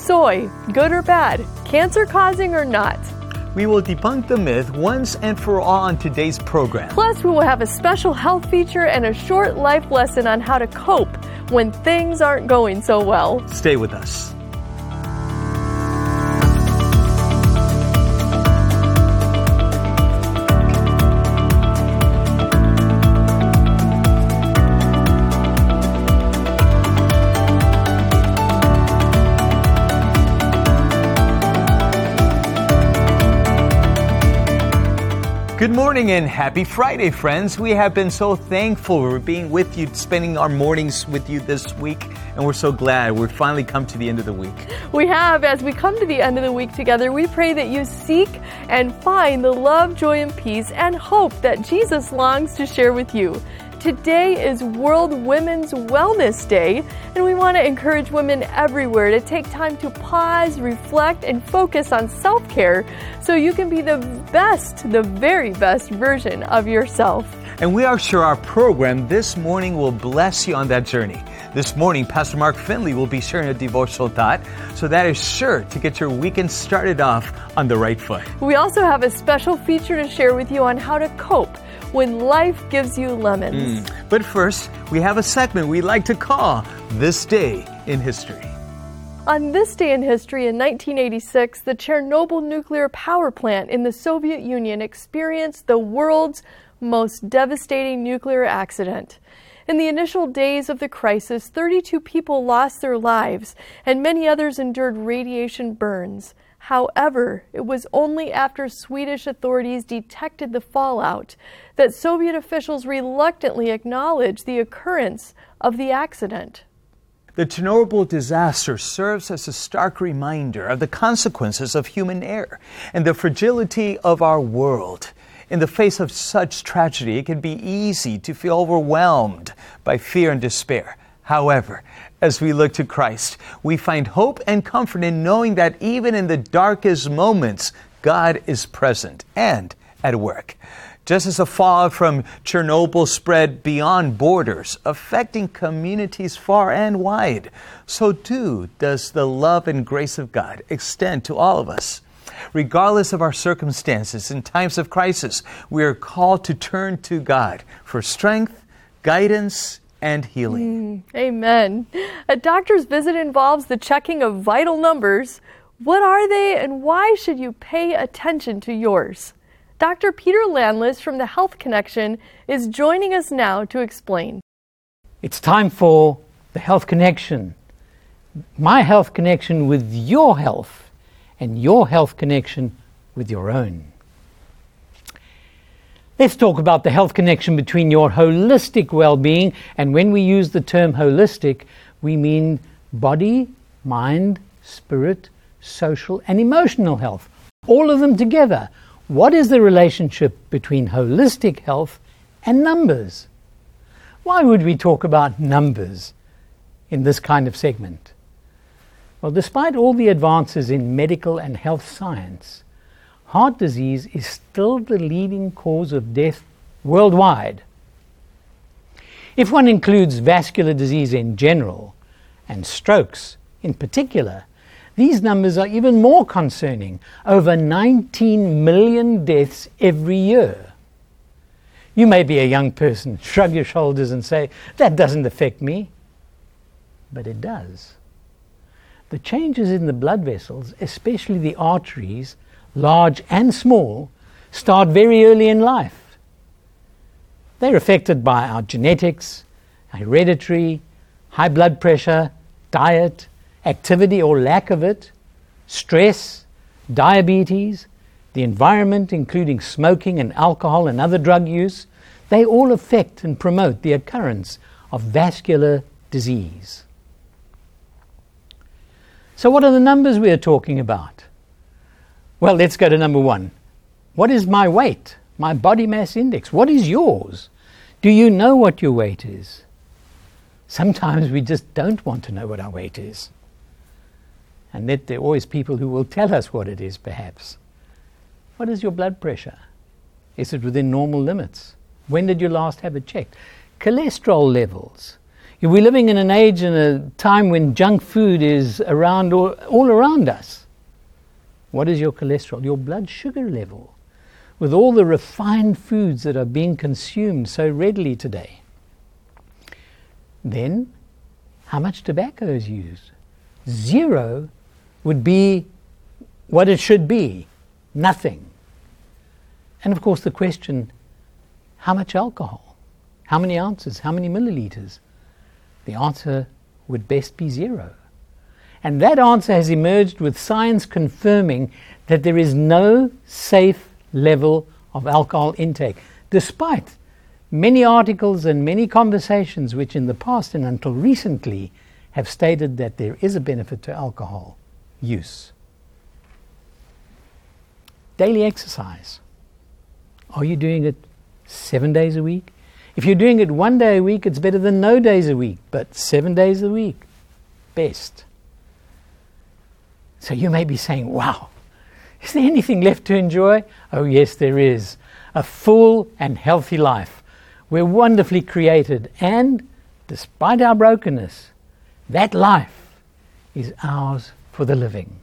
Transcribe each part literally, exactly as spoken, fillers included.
soy, good or bad, cancer-causing or not? We will debunk the myth once and for all on today's program. Plus, we will have a special health feature and a short life lesson on how to cope when things aren't going so well. Stay with us. Good morning and happy Friday, friends. We have been so thankful for being with you, spending our mornings with you this week, and we're so glad we've finally come to the end of the week. We have. As we come to the end of the week together, we pray that you seek and find the love, joy, and peace and hope that Jesus longs to share with you. Today is World Women's Wellness Day, and we want to encourage women everywhere to take time to pause, reflect, and focus on self-care so you can be the best, the very best version of yourself. And we are sure our program this morning will bless you on that journey. This morning, Pastor Mark Finley will be sharing a devotional thought, so that is sure to get your weekend started off on the right foot. We also have a special feature to share with you on how to cope when life gives you lemons. Mm. But first, we have a segment we like to call This Day in History. On this day in history in nineteen eighty-six, the Chernobyl nuclear power plant in the Soviet Union experienced the world's most devastating nuclear accident. In the initial days of the crisis, thirty-two people lost their lives and many others endured radiation burns. However, it was only after Swedish authorities detected the fallout that Soviet officials reluctantly acknowledged the occurrence of the accident. The Chernobyl disaster serves as a stark reminder of the consequences of human error and the fragility of our world. In the face of such tragedy, it can be easy to feel overwhelmed by fear and despair. However, as we look to Christ, we find hope and comfort in knowing that even in the darkest moments, God is present and at work. Just as the fallout from Chernobyl spread beyond borders, affecting communities far and wide, so too does the love and grace of God extend to all of us. Regardless of our circumstances in times of crisis, we are called to turn to God for strength, guidance, and healing. Mm, amen. A doctor's visit involves the checking of vital numbers. What are they and why should you pay attention to yours? Doctor Peter Landless from the Health Connection is joining us now to explain. It's time for the Health Connection. My health connection with your health and your health connection with your own. Let's talk about the health connection between your holistic well-being, and when we use the term holistic, we mean body, mind, spirit, social, and emotional health. All of them together. What is the relationship between holistic health and numbers? Why would we talk about numbers in this kind of segment? Well, despite all the advances in medical and health science, heart disease is still the leading cause of death worldwide. If one includes vascular disease in general and strokes in particular, these numbers are even more concerning, over nineteen million deaths every year. You may be a young person, shrug your shoulders and say, that doesn't affect me. But it does. The changes in the blood vessels, especially the arteries, large and small, start very early in life. They're affected by our genetics, hereditary, high blood pressure, diet, activity or lack of it, stress, diabetes, the environment, including smoking and alcohol and other drug use. They all affect and promote the occurrence of vascular disease. So what are the numbers we are talking about? Well, let's go to number one. What is my weight? My body mass index. What is yours? Do you know what your weight is? Sometimes we just don't want to know what our weight is. And yet there are always people who will tell us what it is, perhaps. What is your blood pressure? Is it within normal limits? When did you last have it checked? Cholesterol levels. We're living in an age and a time when junk food is around all, all around us. What is your cholesterol? Your blood sugar level. With all the refined foods that are being consumed so readily today. Then, how much tobacco is used? Zero would be what it should be. Nothing. And of course the question, how much alcohol? How many ounces? How many milliliters? The answer would best be zero. And that answer has emerged with science confirming that there is no safe level of alcohol intake, despite many articles and many conversations which in the past and until recently have stated that there is a benefit to alcohol use. Daily exercise. Are you doing it seven days a week? If you're doing it one day a week, it's better than no days a week, but seven days a week, best. So you may be saying, wow, is there anything left to enjoy? Oh yes, there is. A full and healthy life. We're wonderfully created, and despite our brokenness, that life is ours for the living.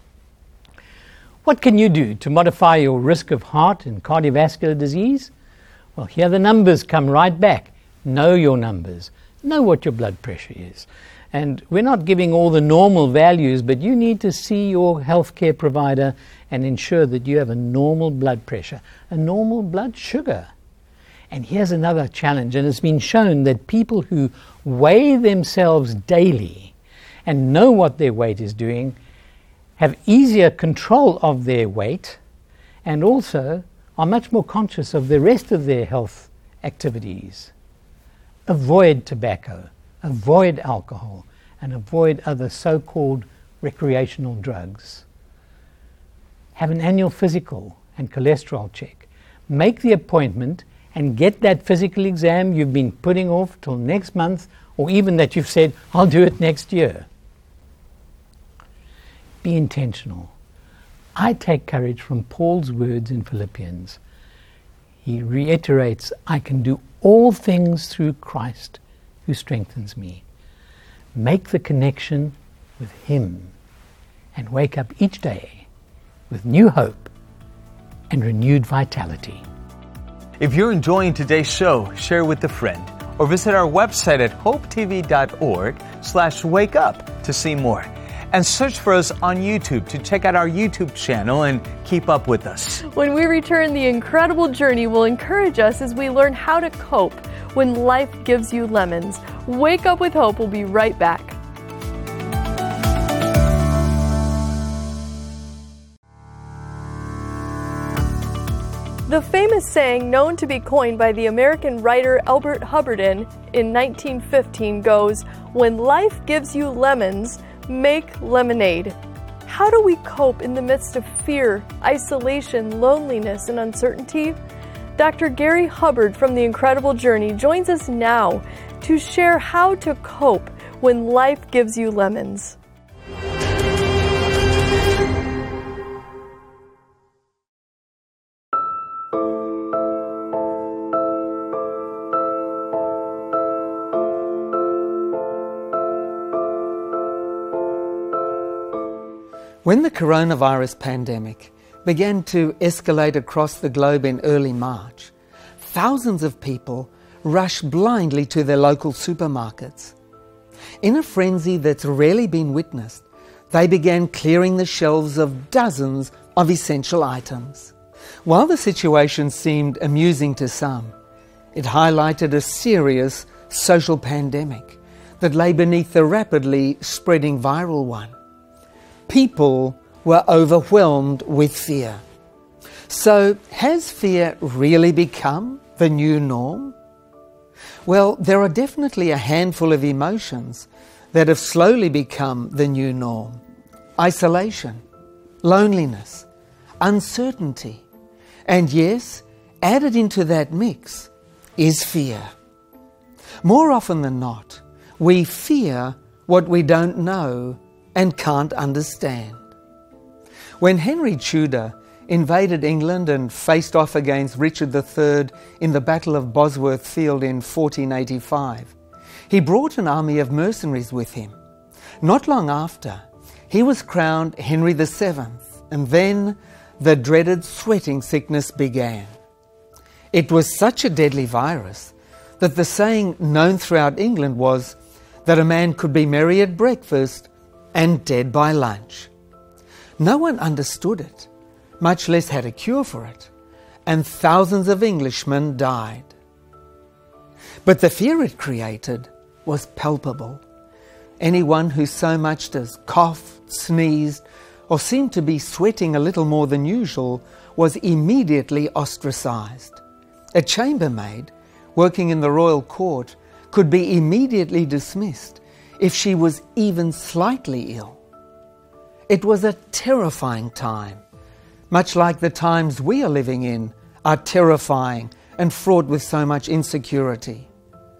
What can you do to modify your risk of heart and cardiovascular disease? Well, here the numbers come right back. Know your numbers. Know what your blood pressure is. And we're not giving all the normal values, but you need to see your healthcare provider and ensure that you have a normal blood pressure, a normal blood sugar. And here's another challenge, and it's been shown that people who weigh themselves daily and know what their weight is doing have easier control of their weight and also are much more conscious of the rest of their health activities. Avoid tobacco, avoid alcohol, and avoid other so-called recreational drugs. Have an annual physical and cholesterol check. Make the appointment and get that physical exam you've been putting off till next month, or even that you've said, I'll do it next year. Be intentional. I take courage from Paul's words in Philippians. He reiterates, I can do all things through Christ who strengthens me. Make the connection with Him and wake up each day with new hope and renewed vitality. If you're enjoying today's show, share with a friend or visit our website at hopetv.org slash wake up to see more. And search for us on YouTube to check out our YouTube channel and keep up with us. When we return, the incredible journey will encourage us as we learn how to cope when life gives you lemons. Wake Up with Hope will be right back. The famous saying known to be coined by the American writer Elbert Hubbardin in nineteen fifteen goes, "When life gives you lemons, make lemonade." How do we cope in the midst of fear, isolation, loneliness, and uncertainty? Doctor Gary Hubbard from The Incredible Journey joins us now to share how to cope when life gives you lemons. When the coronavirus pandemic began to escalate across the globe in early March, thousands of people rushed blindly to their local supermarkets. In a frenzy that's rarely been witnessed, they began clearing the shelves of dozens of essential items. While the situation seemed amusing to some, it highlighted a serious social pandemic that lay beneath the rapidly spreading viral one. People were overwhelmed with fear. So, has fear really become the new norm? Well, there are definitely a handful of emotions that have slowly become the new norm. Isolation, loneliness, uncertainty, and yes, added into that mix is fear. More often than not, we fear what we don't know and can't understand. When Henry Tudor invaded England and faced off against Richard the Third in the Battle of Bosworth Field in fourteen eighty-five, He brought an army of mercenaries with him. Not long after, he was crowned Henry the Seventh, and then the dreaded sweating sickness began. It was such a deadly virus that the saying known throughout England was that a man could be merry at breakfast and dead by lunch. No one understood it, much less had a cure for it, and thousands of Englishmen died. But the fear it created was palpable. Anyone who so much as coughed, sneezed, or seemed to be sweating a little more than usual was immediately ostracized. A chambermaid working in the royal court could be immediately dismissed if she was even slightly ill. It was a terrifying time, much like the times we are living in are terrifying and fraught with so much insecurity.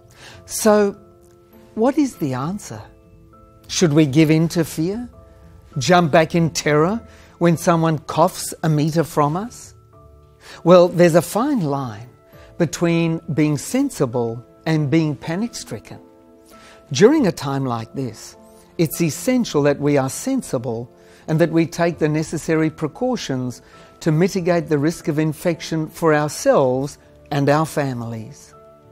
So, what is the answer? Should we give in to fear? Jump back in terror when someone coughs a metre from us? Well, there's a fine line between being sensible and being panic-stricken. During a time like this, it's essential that we are sensible and that we take the necessary precautions to mitigate the risk of infection for ourselves and our families.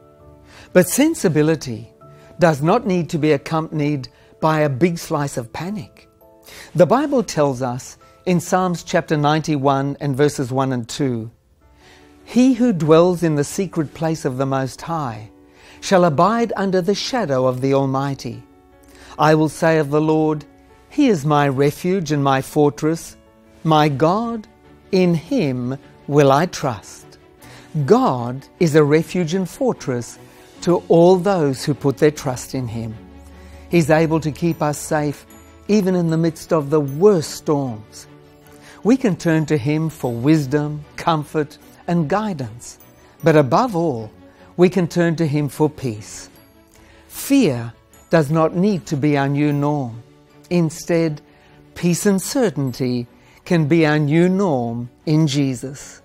But sensibility does not need to be accompanied by a big slice of panic. The Bible tells us in Psalms chapter ninety-one and verses one and two, "He who dwells in the secret place of the Most High shall abide under the shadow of the Almighty. I will say of the Lord, He is my refuge and my fortress, my God, in Him will I trust." God is a refuge and fortress to all those who put their trust in Him. He's able to keep us safe even in the midst of the worst storms. We can turn to Him for wisdom, comfort, and guidance. But above all, we can turn to Him for peace. Fear does not need to be our new norm. Instead, peace and certainty can be our new norm in Jesus.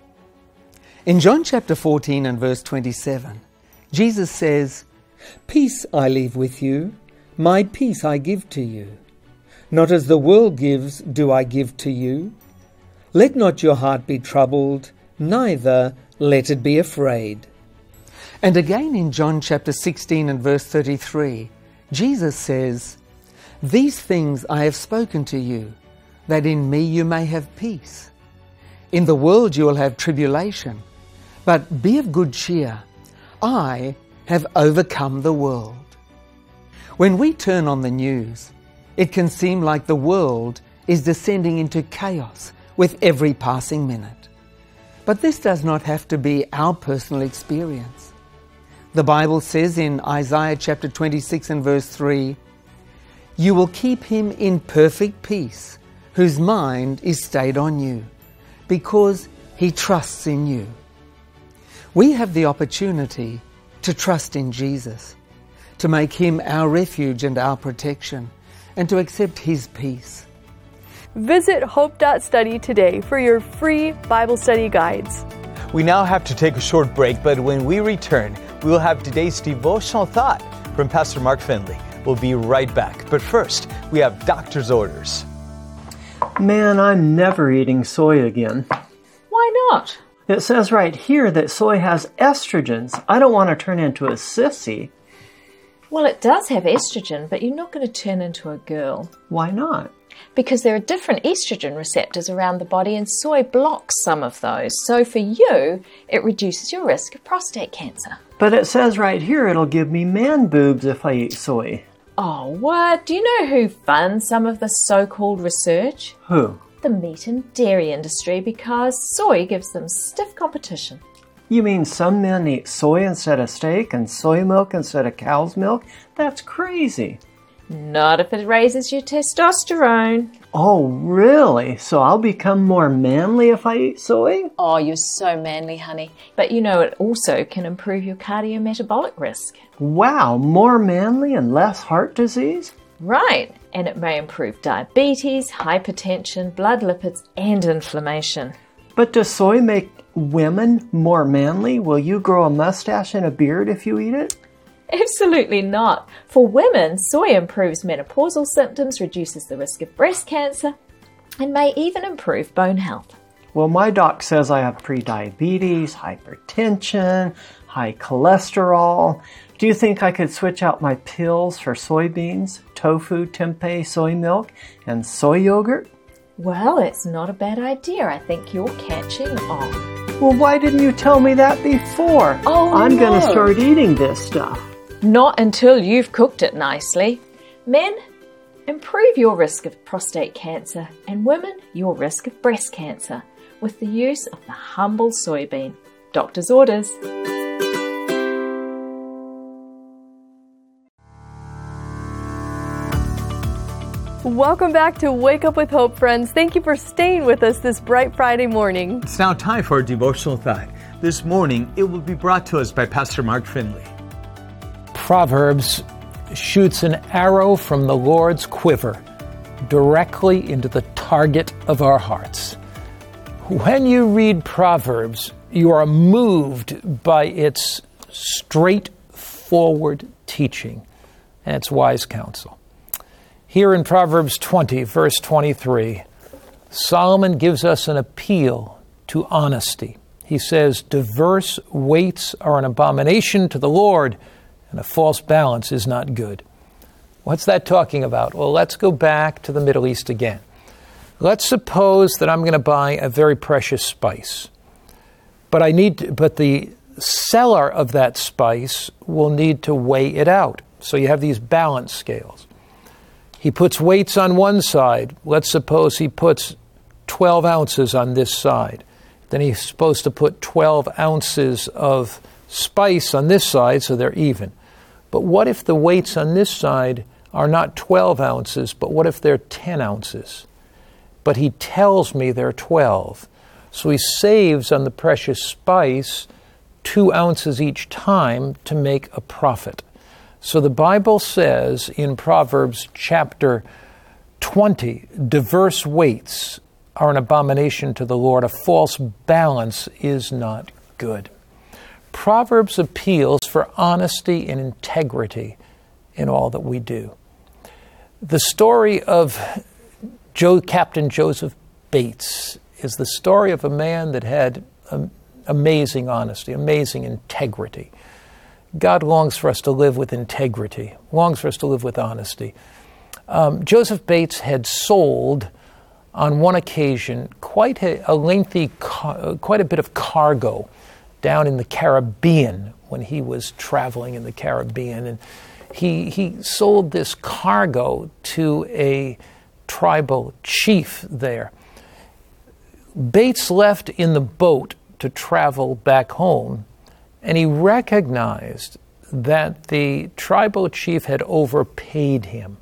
In John chapter fourteen and verse twenty-seven, Jesus says, "Peace I leave with you, my peace I give to you. Not as the world gives do I give to you. Let not your heart be troubled, neither let it be afraid." And again in John chapter sixteen and verse thirty-three, Jesus says, "These things I have spoken to you, that in me you may have peace. In the world you will have tribulation, but be of good cheer. I have overcome the world." When we turn on the news, it can seem like the world is descending into chaos with every passing minute. But this does not have to be our personal experience. The Bible says in Isaiah chapter twenty-six and verse three, "You will keep him in perfect peace, whose mind is stayed on you, because he trusts in you." We have the opportunity to trust in Jesus, to make Him our refuge and our protection, and to accept His peace. Visit hope dot study today for your free Bible study guides. We now have to take a short break, but when we return, we will have today's devotional thought from Pastor Mark Finley. We'll be right back. But first, we have doctor's orders. Man, I'm never eating soy again. Why not? It says right here that soy has estrogens. I don't want to turn into a sissy. Well, it does have estrogen, but you're not going to turn into a girl. Why not? Because there are different estrogen receptors around the body, and soy blocks some of those. So for you, it reduces your risk of prostate cancer. But it says right here it'll give me man boobs if I eat soy. Oh, what? Do you know who funds some of this so-called research? Who? The meat and dairy industry, because soy gives them stiff competition. You mean some men eat soy instead of steak and soy milk instead of cow's milk? That's crazy. Not if it raises your testosterone. Oh, really? So I'll become more manly if I eat soy? Oh, you're so manly, honey. But you know, it also can improve your cardiometabolic risk. Wow, more manly and less heart disease? Right, and it may improve diabetes, hypertension, blood lipids, and inflammation. But does soy make women more manly? Will you grow a mustache and a beard if you eat it? Absolutely not. For women, soy improves menopausal symptoms, reduces the risk of breast cancer, and may even improve bone health. Well, my doc says I have prediabetes, hypertension, high cholesterol. Do you think I could switch out my pills for soybeans, tofu, tempeh, soy milk, and soy yogurt? Well, it's not a bad idea. I think you're catching on. Well, why didn't you tell me that before? Oh, I'm no. going to start eating this stuff. Not until you've cooked it nicely. Men, improve your risk of prostate cancer, and women, your risk of breast cancer, with the use of the humble soybean. Doctor's orders. Welcome back to Wake Up with Hope, friends. Thank you for staying with us this bright Friday morning. It's now time for our devotional thought. This morning, it will be brought to us by Pastor Mark Finley. Proverbs shoots an arrow from the Lord's quiver directly into the target of our hearts. When you read Proverbs, you are moved by its straightforward teaching and its wise counsel. Here in Proverbs twenty, verse twenty-three, Solomon gives us an appeal to honesty. He says, diverse weights are an abomination to the Lord, and a false balance is not good. What's that talking about? Well, let's go back to the Middle East again. Let's suppose that I'm going to buy a very precious spice, but I need to, but the seller of that spice will need to weigh it out. So you have these balance scales. He puts weights on one side. Let's suppose he puts twelve ounces on this side. Then he's supposed to put twelve ounces of spice on this side so they're even. But what if the weights on this side are not twelve ounces, but what if they're ten ounces? But he tells me they're twelve. So he saves on the precious spice two ounces each time to make a profit. So the Bible says in Proverbs chapter twenty, diverse weights are an abomination to the Lord. A false balance is not good. Proverbs appeals for honesty and integrity in all that we do. The story of Joe, Captain Joseph Bates is the story of a man that had um, amazing honesty, amazing integrity. God longs for us to live with integrity, longs for us to live with honesty. Um, Joseph Bates had sold, on one occasion, quite a, a lengthy, car, quite a bit of cargo down in the Caribbean when he was traveling in the Caribbean. And he, he sold this cargo to a tribal chief there. Bates left in the boat to travel back home, and he recognized that the tribal chief had overpaid him.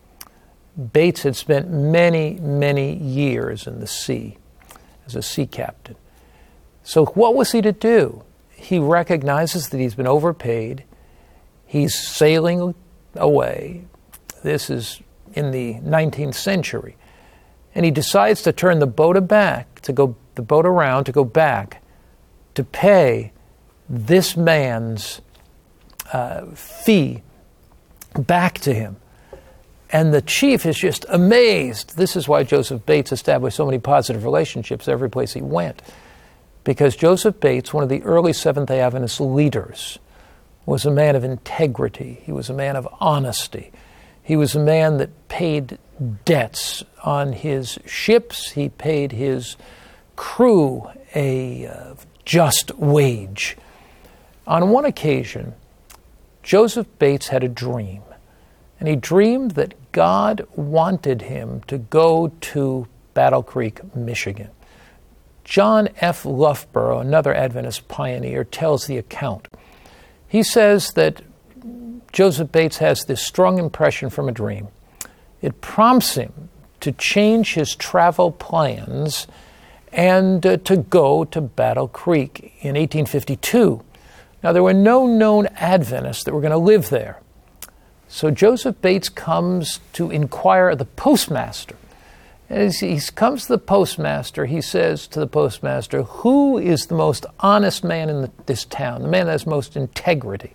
Bates had spent many, many years in the sea as a sea captain. So what was he to do? He recognizes that he's been overpaid. He's sailing away. This is in the nineteenth century. And he decides to turn the boat back, to go the boat around, to go back, to pay this man's uh, fee back to him. And the chief is just amazed. This is why Joseph Bates established so many positive relationships every place he went. Because Joseph Bates, one of the early Seventh-day Adventist leaders, was a man of integrity. He was a man of honesty. He was a man that paid debts on his ships. He paid his crew a uh, just wage. On one occasion, Joseph Bates had a dream, and he dreamed that God wanted him to go to Battle Creek, Michigan. John F. Loughborough, another Adventist pioneer, tells the account. He says that Joseph Bates has this strong impression from a dream. It prompts him to change his travel plans and uh, to go to Battle Creek in eighteen fifty-two. Now, there were no known Adventists that were going to live there. So Joseph Bates comes to inquire of the postmaster. As he comes to the postmaster, he says to the postmaster, who is the most honest man in the, this town, the man that has most integrity?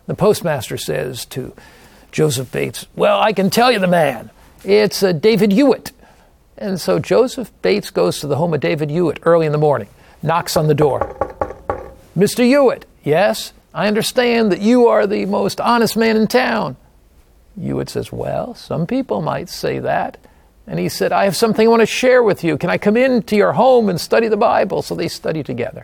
The postmaster says to Joseph Bates, "Well, I can tell you the man. It's uh, David Hewitt." And so Joseph Bates goes to the home of David Hewitt early in the morning, knocks on the door. "Mister Hewitt, yes, I understand that you are the most honest man in town." Hewitt says, "Well, some people might say that." And he said, "I have something I want to share with you. Can I come into your home and study the Bible?" So they study together.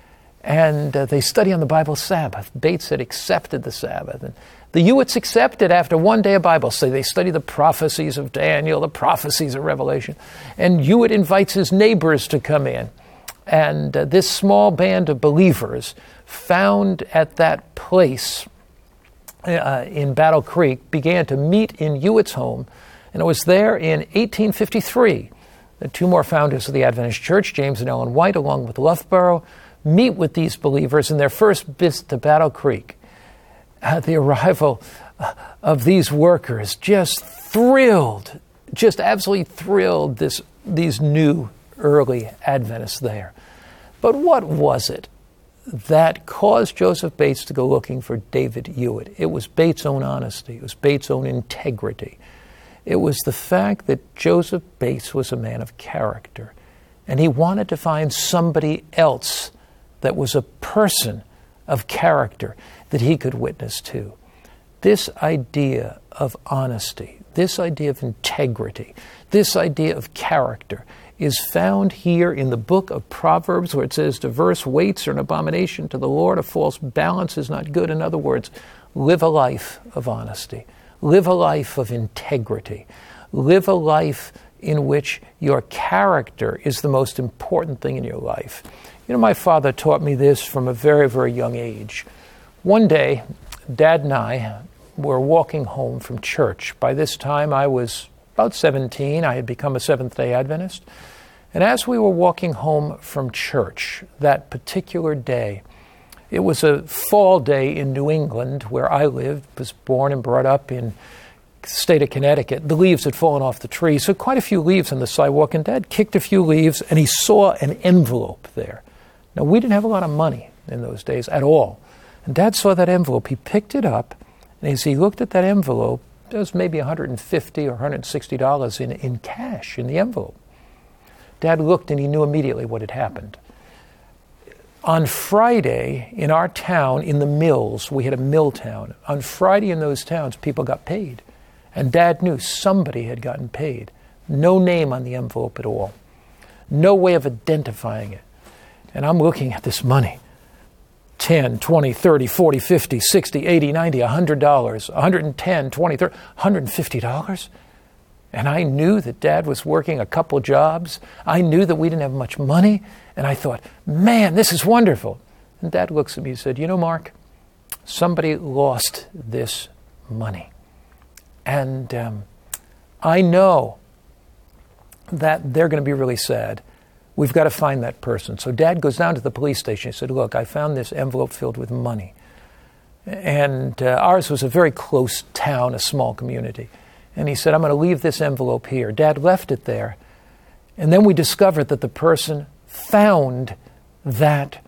And uh, they study on the Bible Sabbath. Bates had accepted the Sabbath. And the Hewitts accepted after one day of Bible study. They study the prophecies of Daniel, the prophecies of Revelation. And Hewitt invites his neighbors to come in. And uh, this small band of believers found at that place uh, in Battle Creek began to meet in Hewitt's home. And it was there in eighteen fifty-three that two more founders of the Adventist Church, James and Ellen White, along with Loughborough, meet with these believers in their first visit to Battle Creek. Uh, the arrival uh, of these workers just thrilled, just absolutely thrilled this these new early Adventists there. But what was it that caused Joseph Bates to go looking for David Hewitt? It was Bates' own honesty. It was Bates' own integrity. It was the fact that Joseph Bates was a man of character, and he wanted to find somebody else that was a person of character that he could witness to. This idea of honesty, this idea of integrity, this idea of character is found here in the book of Proverbs, where it says, "Diverse weights are an abomination to the Lord. A false balance is not good." In other words, live a life of honesty. Live a life of integrity. Live a life in which your character is the most important thing in your life. You know, my father taught me this from a very, very young age. One day, Dad and I were walking home from church. By this time, I was about seventeen. I had become a Seventh-day Adventist. And as we were walking home from church that particular day, it was a fall day in New England, where I lived, was born and brought up in the state of Connecticut. The leaves had fallen off the tree, so quite a few leaves on the sidewalk, and Dad kicked a few leaves, and he saw an envelope there. Now, we didn't have a lot of money in those days at all. And Dad saw that envelope. He picked it up, and as he looked at that envelope, there was maybe one hundred fifty dollars or one hundred sixty dollars in, in cash in the envelope. Dad looked, and he knew immediately what had happened. On Friday, in our town, in the mills, we had a mill town. On Friday in those towns, people got paid. And Dad knew somebody had gotten paid. No name on the envelope at all. No way of identifying it. And I'm looking at this money. ten, twenty, thirty, forty, fifty, sixty, eighty, ninety, one hundred dollars, one hundred ten, twenty, thirty, one hundred fifty dollars. And I knew that Dad was working a couple jobs. I knew that we didn't have much money. And I thought, man, this is wonderful. And Dad looks at me and said, "You know, Mark, somebody lost this money. And um, I know that they're going to be really sad. We've got to find that person." So Dad goes down to the police station. He said, "Look, I found this envelope filled with money." And uh, ours was a very close town, a small community. And he said, "I'm going to leave this envelope here." Dad left it there. And then we discovered that the person found that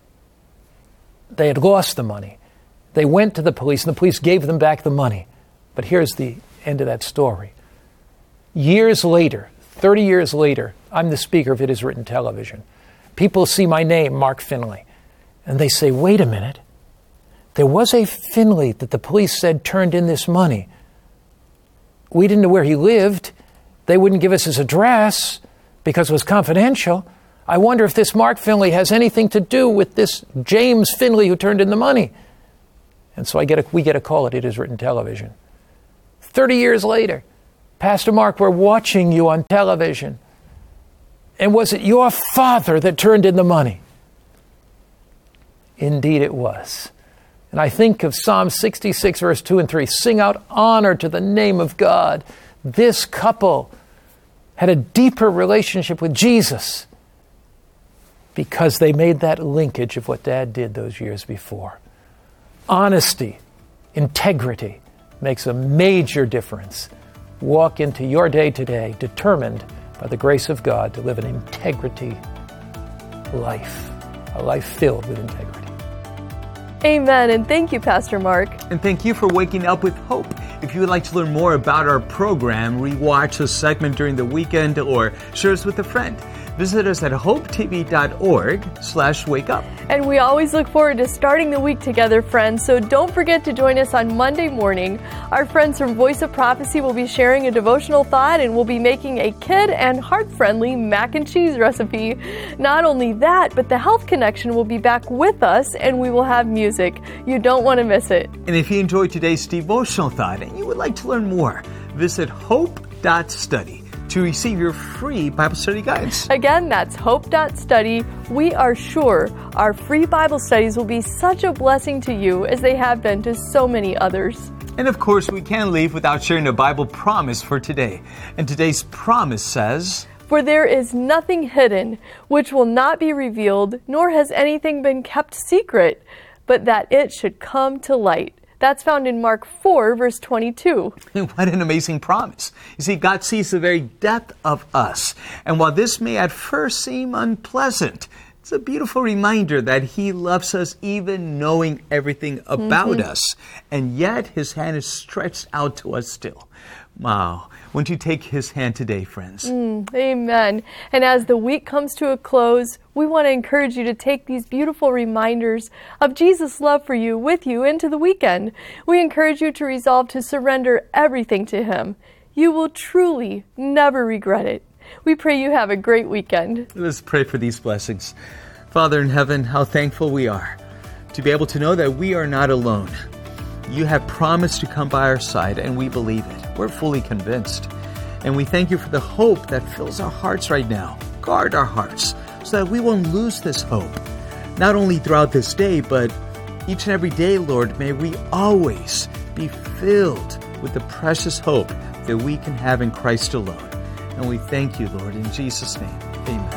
they had lost the money. They went to the police, and the police gave them back the money. But here's the end of that story. Years later, thirty years later, I'm the speaker of It Is Written Television. People see my name, Mark Finley, and they say, "Wait a minute. There was a Finley that the police said turned in this money. We didn't know where he lived. They wouldn't give us his address because it was confidential. I wonder if this Mark Finley has anything to do with this James Finley who turned in the money." And so I get a, we get a call at It Is Written Television. thirty years later, "Pastor Mark, we're watching you on television. And was it your father that turned in the money?" Indeed it was. And I think of Psalm sixty-six, verse two and three, "Sing out honor to the name of God." This couple had a deeper relationship with Jesus because they made that linkage of what Dad did those years before. Honesty, integrity makes a major difference. Walk into your day today determined by the grace of God to live an integrity life, a life filled with integrity. Amen, and thank you, Pastor Mark. And thank you for waking up with hope. If you would like to learn more about our program, rewatch a segment during the weekend, or share us with a friend, visit us at hopetv.org slash wake up. And we always look forward to starting the week together, friends, so don't forget to join us on Monday morning. Our friends from Voice of Prophecy will be sharing a devotional thought, and we'll be making a kid and heart-friendly mac and cheese recipe. Not only that, but the Health Connection will be back with us, and we will have music. You don't want to miss it. And if you enjoyed today's devotional thought and you would like to learn more, visit hope dot study to receive your free Bible study guides. Again, that's hope dot study. We are sure our free Bible studies will be such a blessing to you as they have been to so many others. And of course, we can't leave without sharing a Bible promise for today. And today's promise says, "For there is nothing hidden which will not be revealed, nor has anything been kept secret, but that it should come to light." That's found in Mark four, verse twenty-two. What an amazing promise. You see, God sees the very depth of us. And while this may at first seem unpleasant, it's a beautiful reminder that He loves us even knowing everything about mm-hmm. us. And yet His hand is stretched out to us still. Wow. Won't you take His hand today, friends? Mm, amen. And as the week comes to a close, we want to encourage you to take these beautiful reminders of Jesus' love for you with you into the weekend. We encourage you to resolve to surrender everything to Him. You will truly never regret it. We pray you have a great weekend. Let's pray for these blessings. Father in heaven, how thankful we are to be able to know that we are not alone. You have promised to come by our side, and we believe it. We're fully convinced. And we thank you for the hope that fills our hearts right now. Guard our hearts so that we won't lose this hope. Not only throughout this day, but each and every day, Lord, may we always be filled with the precious hope that we can have in Christ alone. And we thank you, Lord, in Jesus' name. Amen.